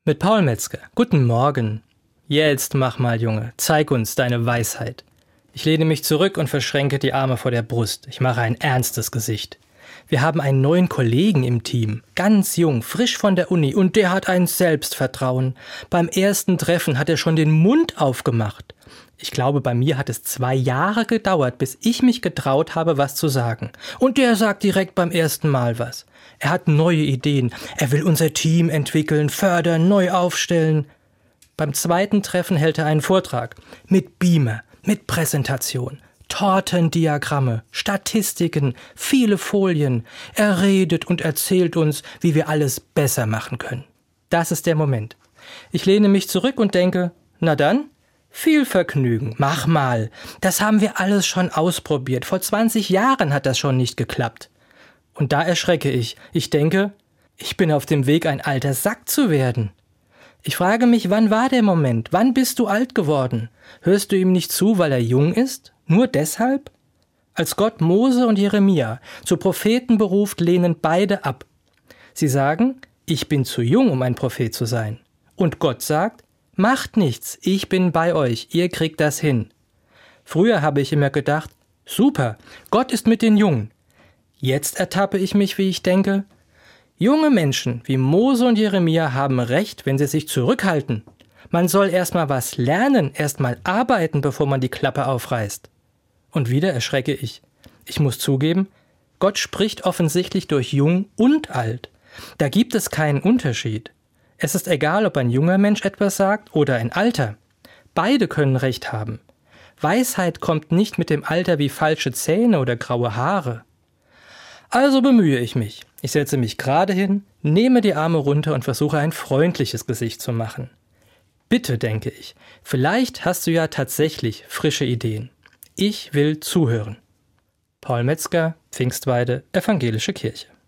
Mit Paul Metzger. Guten Morgen. Jetzt mach mal, Junge, zeig uns deine Weisheit. Ich lehne mich zurück und verschränke die Arme vor der Brust. Ich mache ein ernstes Gesicht. Wir haben einen neuen Kollegen im Team, ganz jung, frisch von der Uni, und der hat ein Selbstvertrauen. Beim ersten Treffen hat er schon den Mund aufgemacht. Ich glaube, bei mir hat es 2 Jahre gedauert, bis ich mich getraut habe, was zu sagen. Und der sagt direkt beim ersten Mal was. Er hat neue Ideen. Er will unser Team entwickeln, fördern, neu aufstellen. Beim zweiten Treffen hält er einen Vortrag. Mit Beamer, mit Präsentation, Tortendiagramme, Statistiken, viele Folien. Er redet und erzählt uns, wie wir alles besser machen können. Das ist der Moment. Ich lehne mich zurück und denke, na dann, viel Vergnügen, mach mal. Das haben wir alles schon ausprobiert. Vor 20 Jahren hat das schon nicht geklappt. Und da erschrecke ich. Ich denke, ich bin auf dem Weg, ein alter Sack zu werden. Ich frage mich, wann war der Moment? Wann bist du alt geworden? Hörst du ihm nicht zu, weil er jung ist? Nur deshalb? Als Gott Mose und Jeremia zu Propheten beruft, lehnen beide ab. Sie sagen, ich bin zu jung, um ein Prophet zu sein. Und Gott sagt, macht nichts, ich bin bei euch, ihr kriegt das hin. Früher habe ich immer gedacht, super, Gott ist mit den Jungen. Jetzt ertappe ich mich, wie ich denke, junge Menschen wie Mose und Jeremia haben recht, wenn sie sich zurückhalten. Man soll erstmal was lernen, erstmal arbeiten, bevor man die Klappe aufreißt. Und wieder erschrecke ich. Ich muss zugeben, Gott spricht offensichtlich durch jung und alt. Da gibt es keinen Unterschied. Es ist egal, ob ein junger Mensch etwas sagt oder ein alter. Beide können Recht haben. Weisheit kommt nicht mit dem Alter wie falsche Zähne oder graue Haare. Also bemühe ich mich. Ich setze mich gerade hin, nehme die Arme runter und versuche ein freundliches Gesicht zu machen. Bitte, denke ich, vielleicht hast du ja tatsächlich frische Ideen. Ich will zuhören. Paul Metzger, Pfingstweide, Evangelische Kirche.